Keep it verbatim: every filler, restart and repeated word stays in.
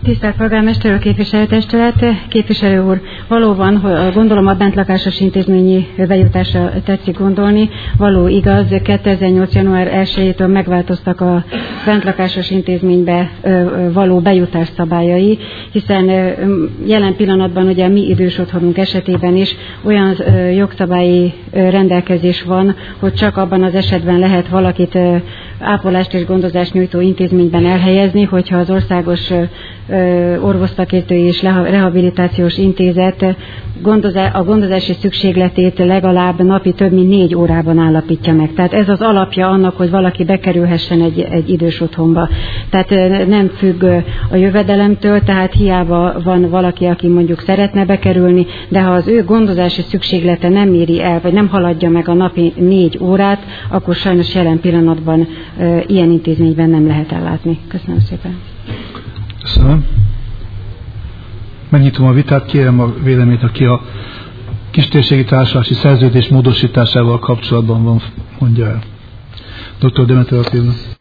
Tisztelt Polgármester úr, képviselőtestület, képviselő úr, valóban, gondolom a bentlakásos intézményi bejutásra tetszik gondolni, való igaz, kétezer-nyolc. január elsejétől megváltoztak a bentlakásos intézménybe való bejutás szabályai, hiszen jelen pillanatban ugye a mi idős otthonunk esetében is olyan jogszabályi rendelkezés van, hogy csak abban az esetben lehet valakit ápolást és gondozást nyújtó intézményben elhelyezni, hogyha az országos orvosszakértői és rehabilitációs intézet a gondozási szükségletét legalább napi több mint négy órában állapítja meg. Tehát ez az alapja annak, hogy valaki bekerülhessen egy, egy idős otthonba. Tehát nem függ a jövedelemtől, tehát hiába van valaki, aki mondjuk szeretne bekerülni, de ha az ő gondozási szükséglete nem éri el, vagy nem haladja meg a napi négy órát, akkor sajnos jelen pillanatban ilyen intézményben nem lehet ellátni. Köszönöm szépen. Köszönöm. Megnyitom a vitát, kérem a véleményt, aki a kistérségi társulási szerződés módosításával kapcsolatban van, mondja el. doktor Demeter Attila.